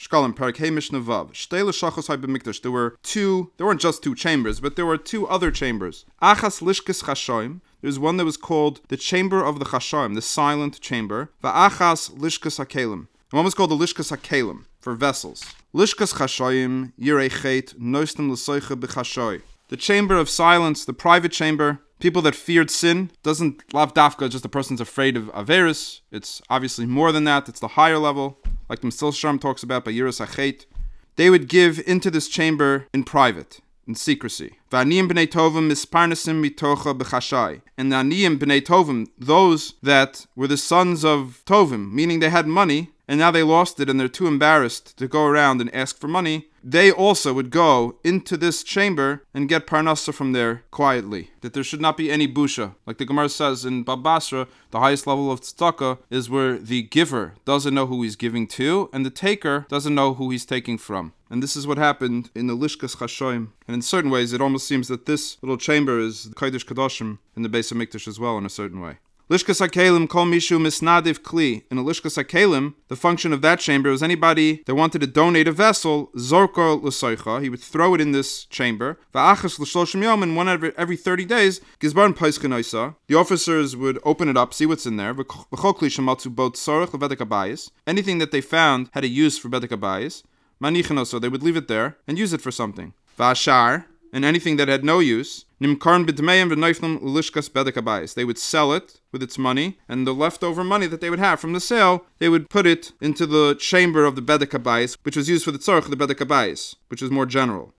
Shkalim, Parak Hey Mishnah Vav. Shtei l'shachos hay b'mikdash. There weren't just two chambers, but there were two other chambers. Achas lishkes chashoim. There's one that was called the chamber of the chashoim, the silent chamber. Va'achas lishkes hakelim. And one was called the lishkes hakelim, for vessels. Lishkes chashoim, yirei chet, noistem l'soicha b'chashoy. The chamber of silence, the private chamber, people that feared sin, doesn't lav dafka just a person's afraid of Averis. It's obviously more than that. It's the higher level, like the Mesil Sharm talks about by Yiras HaChet. They would give into this chamber in private, in secrecy. V'aniyim b'nei tovim misparnesim mitocha b'chashai. And the aniyim b'nei tovim, those that were the sons of Tovim, meaning they had money, and now they lost it and they're too embarrassed to go around and ask for money, they also would go into this chamber and get parnasa from there quietly. That there should not be any busha. Like the Gemara says in Bab Basra, the highest level of tzedakah is where the giver doesn't know who he's giving to, and the taker doesn't know who he's taking from. And this is what happened in the Lishkas Chashoim. And in certain ways, it almost seems that this little chamber is the Kodesh Kadoshim in the Beis HaMikdash as well in a certain way. Lishkas HaKelim kol mishu misnadiv kli. In a Lishkas HaKelim, the function of that chamber was anybody that wanted to donate a vessel, zorko l'soicha, he would throw it in this chamber. Va'achas l'shloshim yom, and every 30 days, gizbaran paiskenoisa, the officers would open it up, see what's in there. V'chol kli shematzu bot tzorech levedek habayis. Anything that they found had a use for bedek habayis. Manichenoso, they would leave it there and use it for something. Va'ashar, and anything that had no use, nimkarn b'dmeim v'noiflim l'lishkas bedek habayis. They would sell it with its money, and the leftover money that they would have from the sale, they would put it into the chamber of the bedek habayis, which was used for the tzorch of the bedek habayis, which is more general.